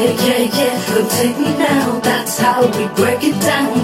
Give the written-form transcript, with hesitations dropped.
yeah, yeah. Come take me now, that's how we break it down.